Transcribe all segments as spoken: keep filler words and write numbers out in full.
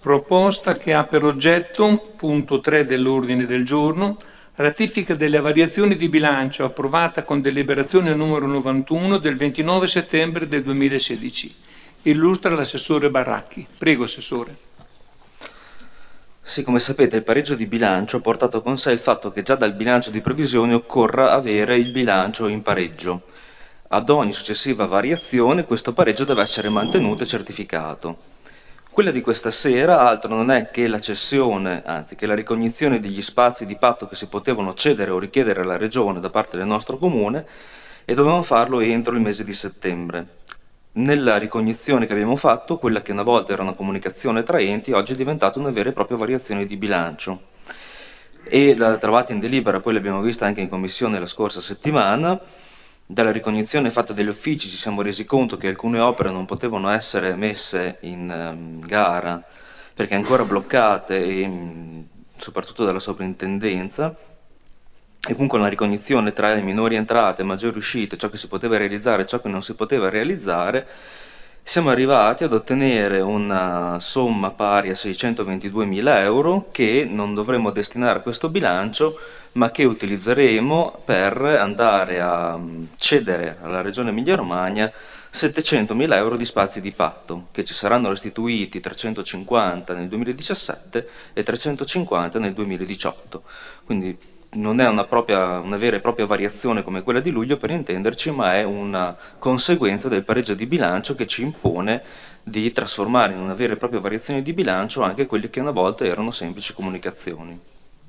Proposta che ha per oggetto, punto tre dell'ordine del giorno, ratifica delle variazioni di bilancio approvata con deliberazione numero novantuno del ventinove settembre del duemilasedici. Illustra l'assessore Baracchi. Prego, Assessore. Sì, come sapete il pareggio di bilancio ha portato con sé il fatto che già dal bilancio di previsione occorra avere il bilancio in pareggio. Ad ogni successiva variazione questo pareggio deve essere mantenuto e certificato. Quella di questa sera altro non è che la cessione, anzi che la ricognizione degli spazi di patto che si potevano cedere o richiedere alla Regione da parte del nostro Comune e dovevamo farlo entro il mese di settembre. Nella ricognizione che abbiamo fatto, quella che una volta era una comunicazione tra enti, oggi è diventata una vera e propria variazione di bilancio. E la trovata in delibera, poi l'abbiamo vista anche in commissione la scorsa settimana. Dalla ricognizione fatta dagli uffici ci siamo resi conto che alcune opere non potevano essere messe in um, gara perché ancora bloccate, e, um, soprattutto dalla soprintendenza, e comunque una ricognizione tra le minori entrate, maggiori uscite, ciò che si poteva realizzare e ciò che non si poteva realizzare, siamo arrivati ad ottenere una somma pari a seicentoventiduemila euro che non dovremo destinare a questo bilancio, ma che utilizzeremo per andare a cedere alla Regione Emilia-Romagna settecentomila euro di spazi di patto, che ci saranno restituiti trecentocinquanta nel duemiladiciassette e trecentocinquanta nel duemiladiciotto. Quindi non è una, propria, una vera e propria variazione come quella di luglio, per intenderci, ma è una conseguenza del pareggio di bilancio che ci impone di trasformare in una vera e propria variazione di bilancio anche quelle che una volta erano semplici comunicazioni.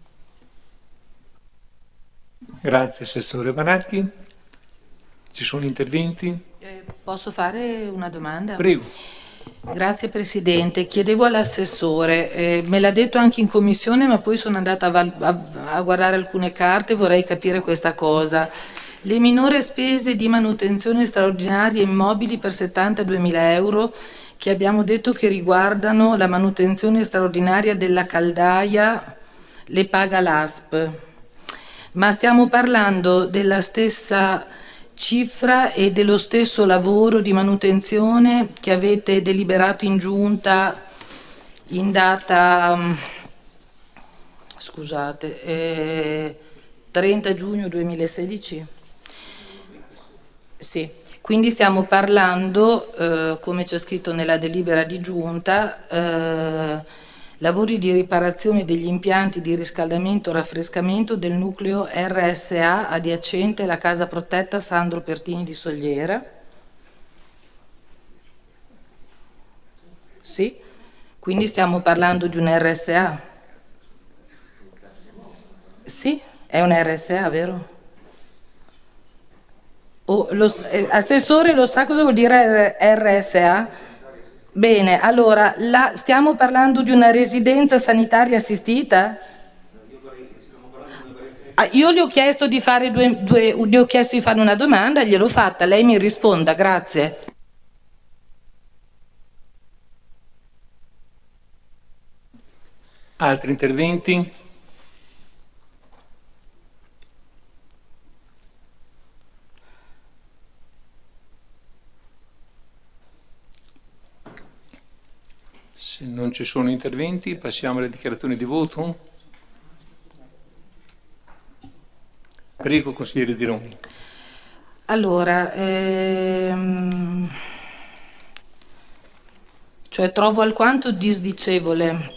Grazie, Assessore Baracchi. Ci sono interventi? Eh, posso fare una domanda? Prego. Grazie Presidente, chiedevo all'assessore, eh, me l'ha detto anche in commissione, ma poi sono andata a, a, a guardare alcune carte, vorrei capire questa cosa. Le minori spese di manutenzione straordinaria immobili per settantaduemila euro che abbiamo detto che riguardano la manutenzione straordinaria della caldaia, le paga l'A S P, ma stiamo parlando della stessa cifra e dello stesso lavoro di manutenzione che avete deliberato in giunta in data scusate eh, trenta giugno duemilasedici? Sì, quindi stiamo parlando eh, come c'è scritto nella delibera di giunta eh, lavori di riparazione degli impianti di riscaldamento e raffrescamento del nucleo R S A adiacente alla casa protetta Sandro Pertini di Sogliera. Sì, quindi stiamo parlando di un R S A. Sì, è un R S A, vero? Oh, lo, eh, assessore, lo sa cosa vuol dire R S A? Bene, allora, la, stiamo parlando di una residenza sanitaria assistita? Ah, io gli ho chiesto di fare due, due, gli ho chiesto di fare una domanda, gliel'ho fatta, lei mi risponda, grazie. Altri interventi? Se non ci sono interventi, passiamo alle dichiarazioni di voto. Prego, consigliere Di Roni. Allora, ehm, cioè trovo alquanto disdicevole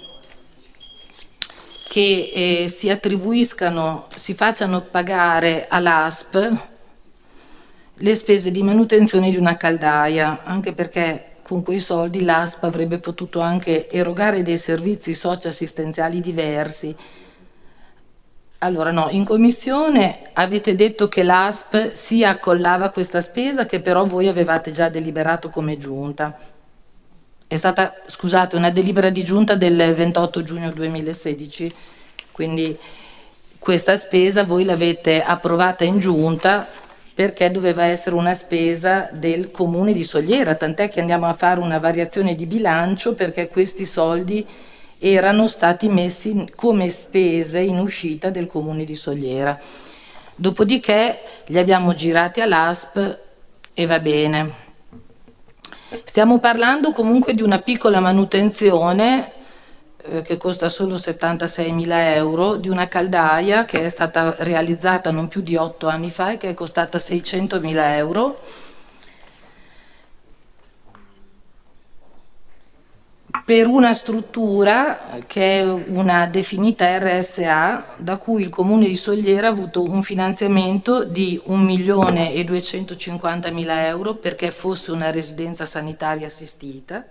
che eh, si attribuiscano, si facciano pagare all'A S P le spese di manutenzione di una caldaia, anche perché con quei soldi l'A S P avrebbe potuto anche erogare dei servizi socio-assistenziali diversi. Allora no, in commissione avete detto che l'A S P si accollava a questa spesa che però voi avevate già deliberato come giunta. È stata, scusate, una delibera di giunta del ventotto giugno duemilasedici, quindi questa spesa voi l'avete approvata in giunta perché doveva essere una spesa del Comune di Sogliera, tant'è che andiamo a fare una variazione di bilancio perché questi soldi erano stati messi come spese in uscita del Comune di Sogliera. Dopodiché li abbiamo girati all'A S P e va bene. Stiamo parlando comunque di una piccola manutenzione eh, che costa solo settantaseimila euro, di una caldaia che è stata realizzata non più di otto anni fa e che è costata seicentomila euro. Per una struttura che è una definita R S A, da cui il Comune di Sogliera ha avuto un finanziamento di un milione e duecentocinquantamila euro perché fosse una residenza sanitaria assistita.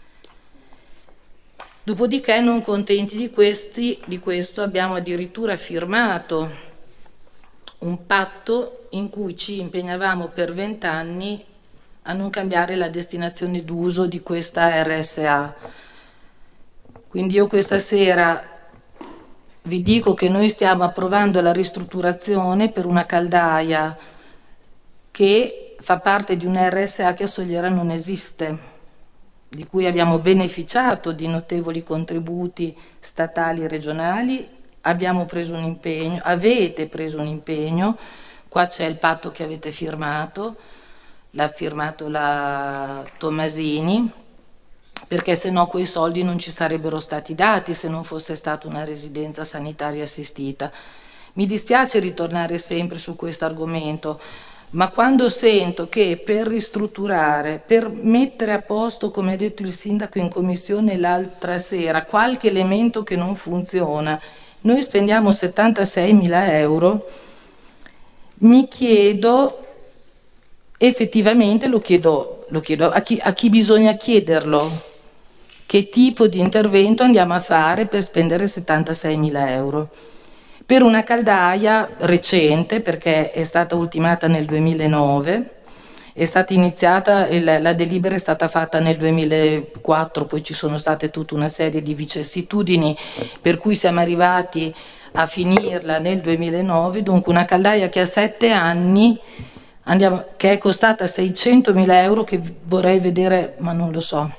Dopodiché, non contenti di, questi, di questo, abbiamo addirittura firmato un patto in cui ci impegnavamo per vent'anni a non cambiare la destinazione d'uso di questa R S A. Quindi io questa sera vi dico che noi stiamo approvando la ristrutturazione per una caldaia che fa parte di un R S A che a Sogliera non esiste, di cui abbiamo beneficiato di notevoli contributi statali e regionali, abbiamo preso un impegno, avete preso un impegno, qua c'è il patto che avete firmato, l'ha firmato la Tomasini, perché se no quei soldi non ci sarebbero stati dati se non fosse stata una residenza sanitaria assistita. Mi dispiace ritornare sempre su questo argomento, ma quando sento che per ristrutturare, per mettere a posto, come ha detto il sindaco in commissione l'altra sera, qualche elemento che non funziona, noi spendiamo settantaseimila euro, mi chiedo, effettivamente lo chiedo, lo chiedo a chi, a chi bisogna chiederlo, che tipo di intervento andiamo a fare per spendere settantaseimila euro. Per una caldaia recente, perché è stata ultimata nel duemilanove, è stata iniziata, la delibera è stata fatta nel duemilaquattro, poi ci sono state tutta una serie di vicissitudini per cui siamo arrivati a finirla nel duemilanove, dunque una caldaia che ha sette anni, andiamo, che è costata seicentomila euro, che vorrei vedere, ma non lo so.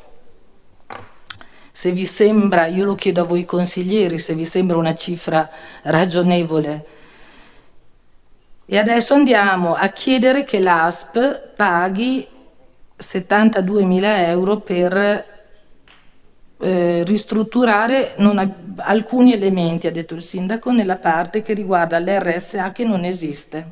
Se vi sembra, io lo chiedo a voi consiglieri, se vi sembra una cifra ragionevole. E adesso andiamo a chiedere che l'A S P paghi settantaduemila euro per eh, ristrutturare non, alcuni elementi, ha detto il sindaco, nella parte che riguarda l'R S A che non esiste.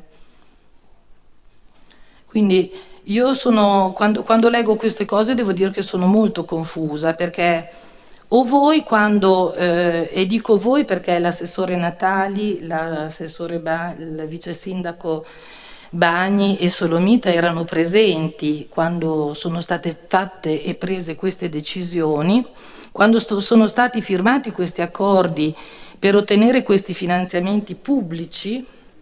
Quindi io sono, quando, quando leggo queste cose devo dire che sono molto confusa, perché o voi quando, eh, e dico voi perché l'assessore Natali, l'assessore ba, il vice sindaco Bagni e Solomita erano presenti quando sono state fatte e prese queste decisioni, quando sto, sono stati firmati questi accordi per ottenere questi finanziamenti pubblici.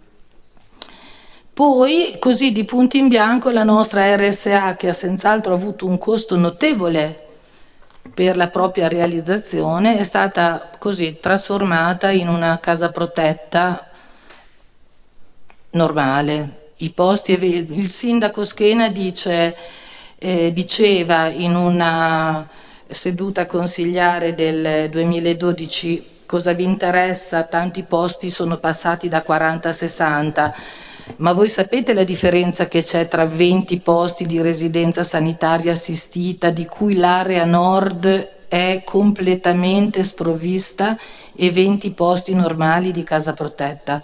Poi, così di punto in bianco, la nostra R S A, che ha senz'altro avuto un costo notevole per la propria realizzazione, è stata così trasformata in una casa protetta normale. I posti, il sindaco Schena dice, eh, diceva in una seduta consigliare del duemiladodici: cosa vi interessa, tanti posti sono passati da quaranta a sessanta. Ma voi sapete la differenza che c'è tra venti posti di residenza sanitaria assistita, di cui l'area nord è completamente sprovvista, e venti posti normali di casa protetta?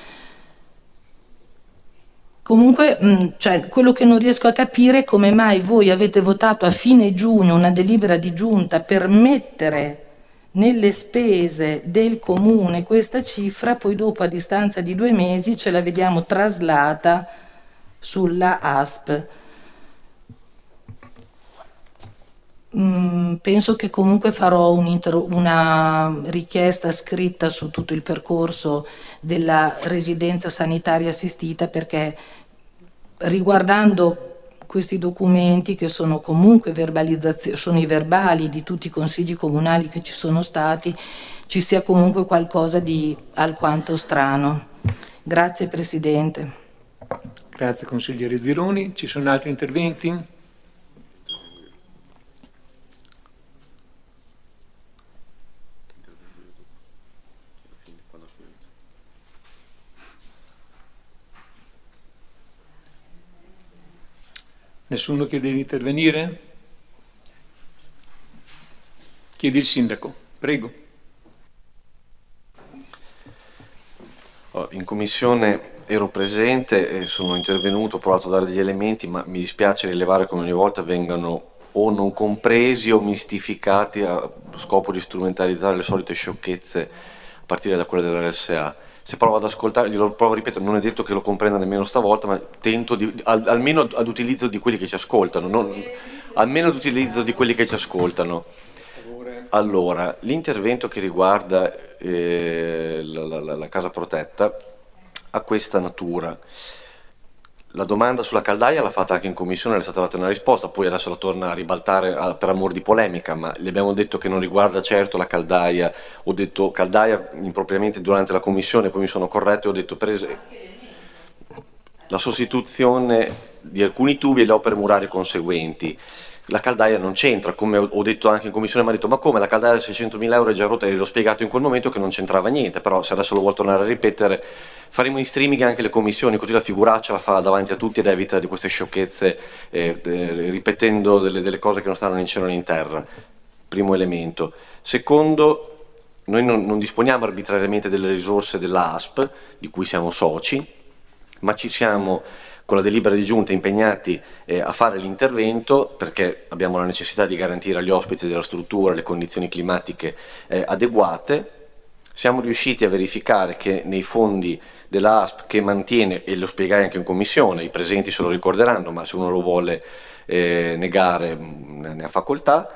Comunque, cioè, quello che non riesco a capire è come mai voi avete votato a fine giugno una delibera di giunta per mettere nelle spese del comune questa cifra, poi dopo a distanza di due mesi ce la vediamo traslata sulla A S P. Mm, penso che comunque farò un una richiesta scritta su tutto il percorso della residenza sanitaria assistita, perché riguardando questi documenti, che sono comunque verbalizzazioni, sono i verbali di tutti i consigli comunali che ci sono stati, ci sia comunque qualcosa di alquanto strano. Grazie Presidente. Grazie consigliere Zironi. Ci sono altri interventi? Nessuno chiede di intervenire? Chiedi il sindaco, prego. in commissione ero presente e sono intervenuto, ho provato a dare degli elementi, ma mi dispiace rilevare come ogni volta vengano o non compresi o mistificati a scopo di strumentalizzare le solite sciocchezze a partire da quelle dell'R S A. Se provo ad ascoltare, glielo provo a ripetere, non è detto che lo comprenda nemmeno stavolta, ma tento di, al, almeno ad utilizzo di quelli che ci ascoltano, non, almeno ad utilizzo di quelli che ci ascoltano. Allora, l'intervento che riguarda eh, la, la, la casa protetta ha questa natura. La domanda sulla caldaia l'ha fatta anche in commissione, è stata data una risposta, poi adesso la torna a ribaltare a, per amor di polemica, ma gli abbiamo detto che non riguarda certo la caldaia, ho detto caldaia impropriamente durante la commissione, poi mi sono corretto e ho detto per esempio la sostituzione di alcuni tubi e le opere murarie conseguenti. La caldaia non c'entra, come ho detto anche in commissione, mi ha detto ma come la caldaia da seicentomila euro è già rotta, e l'ho spiegato in quel momento che non c'entrava niente, però se adesso lo vuol tornare a ripetere faremo in streaming anche le commissioni, così la figuraccia la fa davanti a tutti ed evita di queste sciocchezze eh, eh, ripetendo delle, delle cose che non stanno né in cielo né in terra. Primo elemento. Secondo, noi non, non disponiamo arbitrariamente delle risorse dell'A S P di cui siamo soci, ma ci siamo con la delibera di giunta impegnati eh, a fare l'intervento perché abbiamo la necessità di garantire agli ospiti della struttura le condizioni climatiche eh, adeguate. Siamo riusciti a verificare che nei fondi dell'A S P che mantiene, e lo spiegai anche in commissione, i presenti se lo ricorderanno, ma se uno lo vuole eh, negare ne ha facoltà,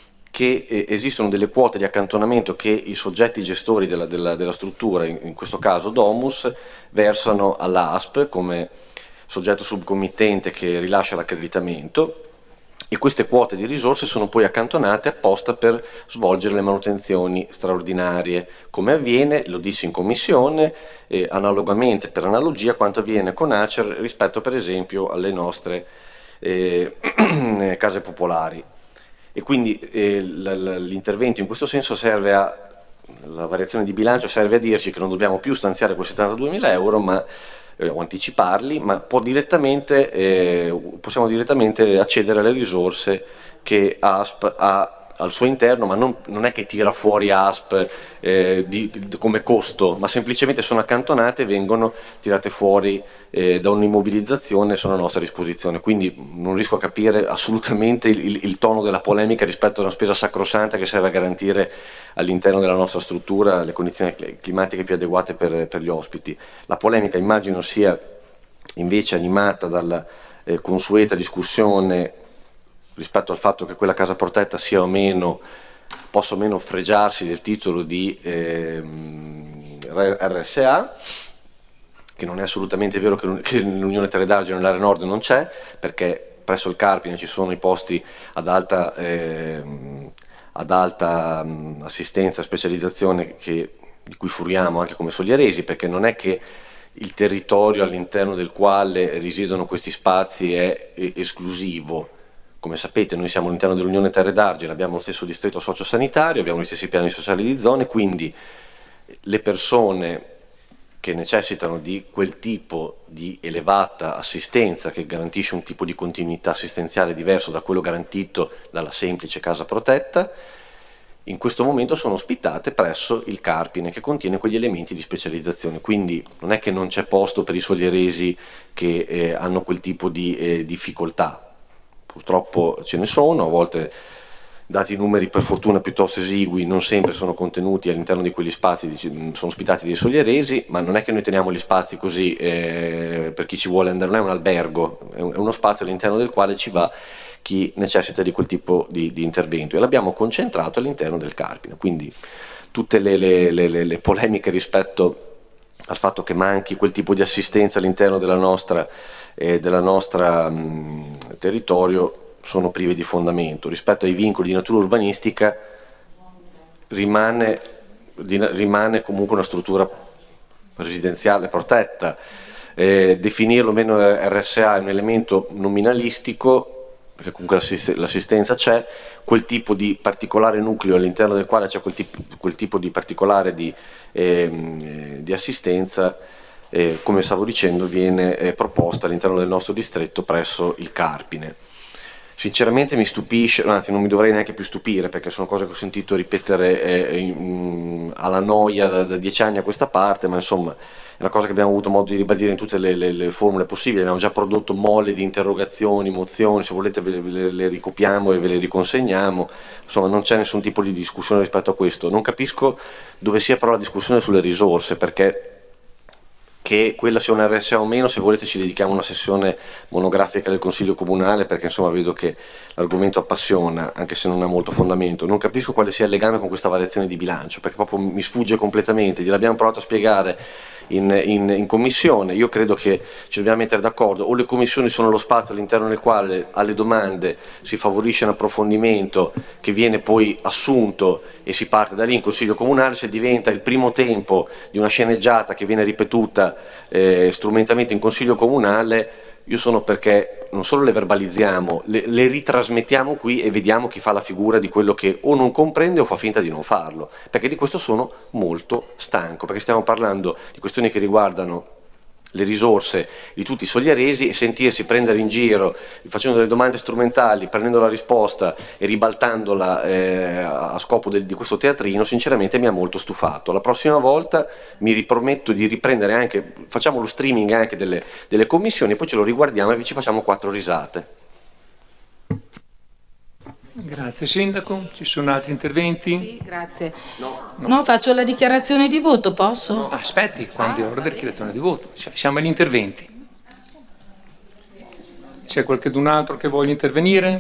che eh, esistono delle quote di accantonamento che i soggetti gestori della, della, della struttura, in, in questo caso Domus, versano all'A S P come soggetto subcommittente che rilascia l'accreditamento, e queste quote di risorse sono poi accantonate apposta per svolgere le manutenzioni straordinarie, come avviene, lo dissi in commissione, eh, analogamente, per analogia, quanto avviene con Acer rispetto per esempio alle nostre eh, case popolari. E quindi eh, l'intervento in questo senso serve a, la variazione di bilancio serve a dirci che non dobbiamo più stanziare quei settantaduemila euro, ma Eh, o anticiparli, ma può direttamente, eh, possiamo direttamente accedere alle risorse che A S P ha al suo interno, ma non, non è che tira fuori A S P eh, di, di, come costo, ma semplicemente sono accantonate e vengono tirate fuori eh, da un'immobilizzazione e sono a nostra disposizione. Quindi non riesco a capire assolutamente il, il, il tono della polemica rispetto a una spesa sacrosanta che serve a garantire all'interno della nostra struttura le condizioni climatiche più adeguate per, per gli ospiti. La polemica immagino sia invece animata dalla eh, consueta discussione rispetto al fatto che quella casa protetta sia o meno, possa o meno fregiarsi del titolo di eh, R S A, che non è assolutamente vero che l'Unione Terre d'Argine nell'area nord non c'è, perché presso il Carpine ci sono i posti ad alta, eh, ad alta mh, assistenza, specializzazione che, di cui furiamo anche come soglieresi, perché non è che il territorio all'interno del quale risiedono questi spazi è esclusivo. Come sapete noi siamo all'interno dell'Unione Terre d'Argine, abbiamo lo stesso distretto sociosanitario, abbiamo gli stessi piani sociali di zone, quindi le persone che necessitano di quel tipo di elevata assistenza che garantisce un tipo di continuità assistenziale diverso da quello garantito dalla semplice casa protetta, in questo momento sono ospitate presso il Carpine, che contiene quegli elementi di specializzazione. Quindi non è che non c'è posto per i soglieresi che eh, hanno quel tipo di eh, difficoltà. Purtroppo ce ne sono, a volte dati i numeri per fortuna piuttosto esigui, non sempre sono contenuti all'interno di quegli spazi, sono ospitati dei soglieresi, ma non è che noi teniamo gli spazi così eh, per chi ci vuole andare, non è un albergo, è uno spazio all'interno del quale ci va chi necessita di quel tipo di, di intervento, e l'abbiamo concentrato all'interno del Carpine. Quindi tutte le, le, le, le polemiche rispetto al fatto che manchi quel tipo di assistenza all'interno della nostra, eh, della nostra mh, territorio sono prive di fondamento. Rispetto ai vincoli di natura urbanistica rimane, di, rimane comunque una struttura residenziale protetta. Eh, definirlo meno R S A è un elemento nominalistico, perché comunque l'assistenza c'è, quel tipo di particolare nucleo all'interno del quale c'è quel tipo, quel tipo di particolare di, eh, di assistenza, eh, come stavo dicendo, viene eh, proposta all'interno del nostro distretto presso il Carpine. Sinceramente mi stupisce, anzi non mi dovrei neanche più stupire, perché sono cose che ho sentito ripetere eh, in, alla noia da, da dieci anni a questa parte, ma insomma è una cosa che abbiamo avuto modo di ribadire in tutte le, le, le formule possibili. Abbiamo già prodotto mole di interrogazioni, mozioni, se volete ve le, le ricopiamo e ve le riconsegniamo, insomma non c'è nessun tipo di discussione rispetto a questo. Non capisco dove sia però la discussione sulle risorse, perché che quella sia un R S A o meno, se volete ci dedichiamo a una sessione monografica del Consiglio Comunale, perché insomma vedo che l'argomento appassiona, anche se non ha molto fondamento. Non capisco quale sia il legame con questa variazione di bilancio, perché proprio mi sfugge completamente. Gliel'abbiamo provato a spiegare in, in, in commissione, io credo che ci dobbiamo mettere d'accordo, o le commissioni sono lo spazio all'interno del quale alle domande si favorisce un approfondimento che viene poi assunto e si parte da lì in Consiglio Comunale, se diventa il primo tempo di una sceneggiata che viene ripetuta eh, strumentalmente in Consiglio Comunale, io sono perché non solo le verbalizziamo, le, le ritrasmettiamo qui e vediamo chi fa la figura di quello che o non comprende o fa finta di non farlo, perché di questo sono molto stanco, perché stiamo parlando di questioni che riguardano le risorse di tutti i sogliaresi, e sentirsi prendere in giro facendo delle domande strumentali, prendendo la risposta e ribaltandola eh, a scopo del, di questo teatrino, sinceramente mi ha molto stufato. La prossima volta mi riprometto di riprendere anche, facciamo lo streaming anche delle, delle commissioni, poi ce lo riguardiamo e ci facciamo quattro risate. Grazie Sindaco, ci sono altri interventi? Sì, grazie. No, no. no faccio la dichiarazione di voto, posso? No. Aspetti, quando è ora della dichiarazione di voto. Siamo agli interventi. C'è qualcun altro che voglia intervenire?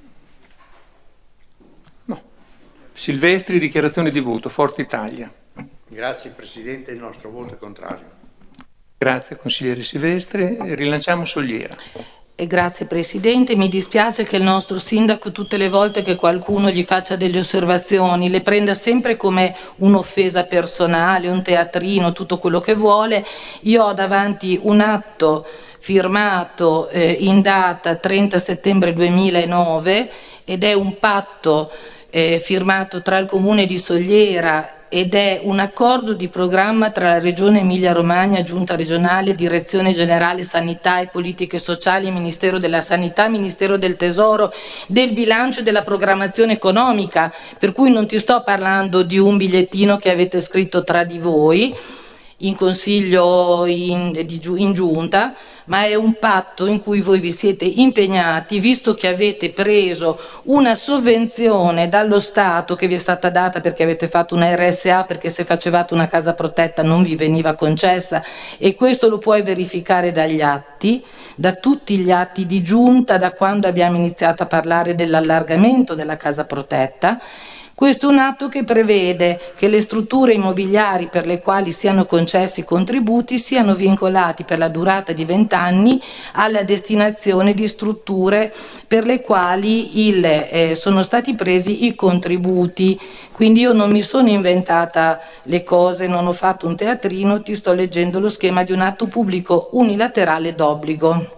No. Silvestri, dichiarazione di voto, Forza Italia. Grazie Presidente, il nostro voto è contrario. Grazie consigliere Silvestri. Rilanciamo Sogliera. E grazie Presidente, mi dispiace che il nostro Sindaco tutte le volte che qualcuno gli faccia delle osservazioni le prenda sempre come un'offesa personale, un teatrino, tutto quello che vuole. Io ho davanti un atto firmato eh, in data trenta settembre duemilanove ed è un patto eh, firmato tra il Comune di Sogliera ed è un accordo di programma tra la Regione Emilia-Romagna, Giunta regionale, Direzione Generale Sanità e Politiche Sociali, Ministero della Sanità, Ministero del Tesoro, del Bilancio e della Programmazione Economica, per cui non ti sto parlando di un bigliettino che avete scritto tra di voi, in consiglio, in, in giunta, ma è un patto in cui voi vi siete impegnati, visto che avete preso una sovvenzione dallo Stato che vi è stata data perché avete fatto una R S A, perché se facevate una casa protetta non vi veniva concessa, e questo lo puoi verificare dagli atti, da tutti gli atti di giunta, da quando abbiamo iniziato a parlare dell'allargamento della casa protetta. Questo è un atto che prevede che le strutture immobiliari per le quali siano concessi contributi siano vincolati per la durata di vent'anni alla destinazione di strutture per le quali il, eh, sono stati presi i contributi. Quindi io non mi sono inventata le cose, non ho fatto un teatrino, ti sto leggendo lo schema di un atto pubblico unilaterale d'obbligo.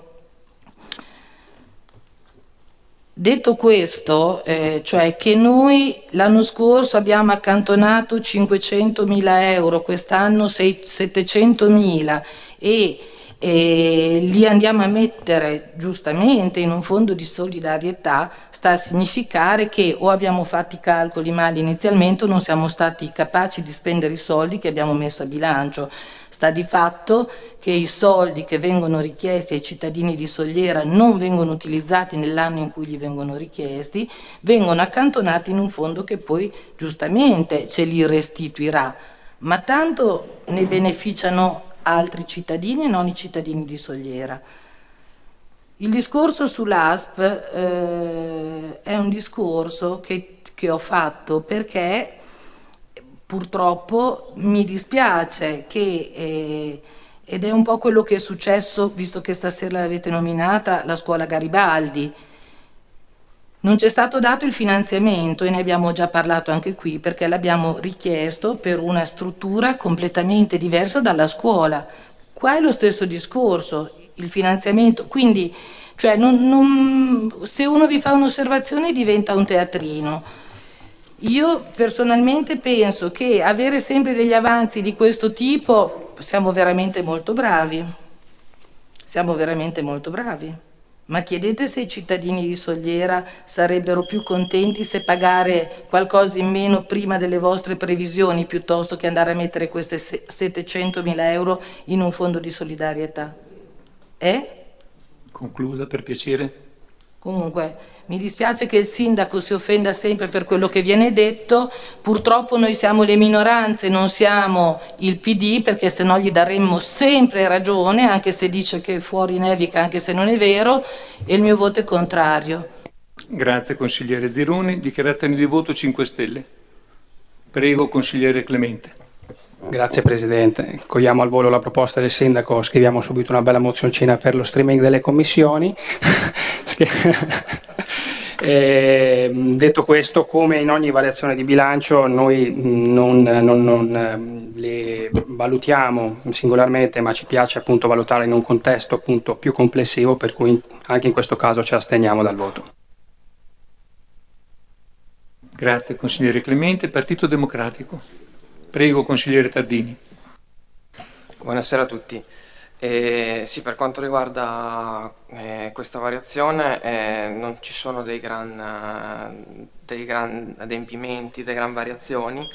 Detto questo, eh, cioè che noi l'anno scorso abbiamo accantonato cinquecentomila euro, quest'anno settecentomila e e li andiamo a mettere giustamente in un fondo di solidarietà, sta a significare che o abbiamo fatto i calcoli male inizialmente o non siamo stati capaci di spendere i soldi che abbiamo messo a bilancio. Sta di fatto che i soldi che vengono richiesti ai cittadini di Sogliera non vengono utilizzati nell'anno in cui gli vengono richiesti, vengono accantonati in un fondo che poi giustamente ce li restituirà, ma tanto ne beneficiano altri cittadini e non i cittadini di Sogliera. Il discorso sull'A S P eh, è un discorso che, che ho fatto perché purtroppo mi dispiace che, eh, ed è un po' quello che è successo, visto che stasera l'avete nominata, la scuola Garibaldi. Non c'è stato dato il finanziamento, e ne abbiamo già parlato anche qui, perché l'abbiamo richiesto per una struttura completamente diversa dalla scuola. Qua è lo stesso discorso, il finanziamento, quindi cioè non, non, se uno vi fa un'osservazione diventa un teatrino. Io personalmente penso che avere sempre degli avanzi di questo tipo siamo veramente molto bravi, siamo veramente molto bravi. Ma chiedete se i cittadini di Soliera sarebbero più contenti se pagare qualcosa in meno prima delle vostre previsioni piuttosto che andare a mettere queste settecentomila euro in un fondo di solidarietà. Eh? Concluda, per piacere. Comunque, mi dispiace che il sindaco si offenda sempre per quello che viene detto. Purtroppo noi siamo le minoranze, non siamo il P D, perché se no gli daremmo sempre ragione, anche se dice che fuori nevica, anche se non è vero, e il mio voto è contrario. Grazie consigliere Zironi. Dichiarazioni di voto cinque Stelle. Prego consigliere Clemente. Grazie Presidente. Cogliamo al volo la proposta del Sindaco, scriviamo subito una bella mozioncina per lo streaming delle commissioni. E, detto questo, come in ogni variazione di bilancio, noi non, non, non le valutiamo singolarmente, ma ci piace appunto valutare in un contesto appunto più complessivo, per cui anche in questo caso ci asteniamo dal voto. Grazie consigliere Clemente. Partito Democratico. Prego consigliere Tardini. Buonasera a tutti. Eh, sì, per quanto riguarda eh, questa variazione eh, non ci sono dei gran, uh, dei gran adempimenti, delle gran variazioni.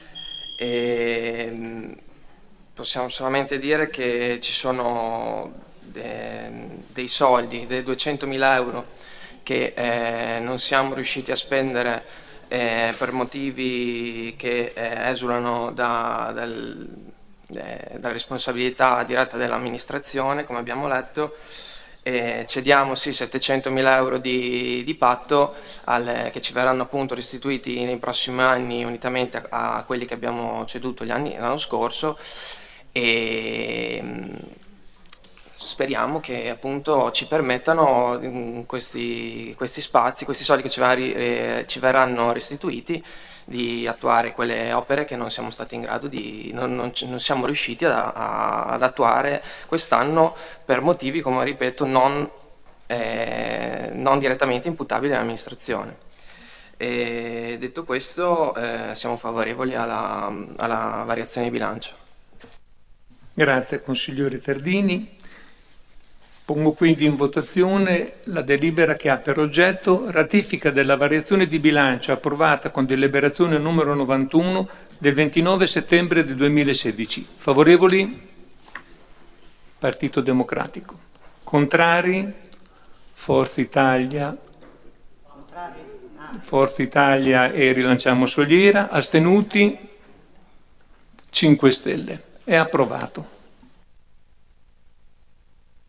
E, possiamo solamente dire che ci sono de, dei soldi, dei duecentomila euro che eh, non siamo riusciti a spendere eh, per motivi che eh, esulano da, dal, eh, dalla responsabilità diretta dell'amministrazione, come abbiamo letto. Eh, cediamo sì settecentomila euro di, di patto al, che ci verranno appunto restituiti nei prossimi anni unitamente a, a quelli che abbiamo ceduto gli anni, l'anno scorso, e speriamo che appunto ci permettano in questi, questi spazi, questi soldi che ci, ver- eh, ci verranno restituiti, di attuare quelle opere che non siamo stati in grado di, non, non, non siamo riusciti a, a, ad attuare quest'anno per motivi, come ripeto, non, eh, non direttamente imputabili all'amministrazione. E detto questo, eh, siamo favorevoli alla, alla variazione di bilancio. Grazie consigliere Tardini. Pongo quindi in votazione la delibera che ha per oggetto ratifica della variazione di bilancio approvata con deliberazione numero novantuno del ventinove settembre del duemilasedici. Favorevoli? Partito Democratico. Contrari? Forza Italia. Forza Italia e Rilanciamo Soliera. Astenuti? cinque Stelle. È approvato.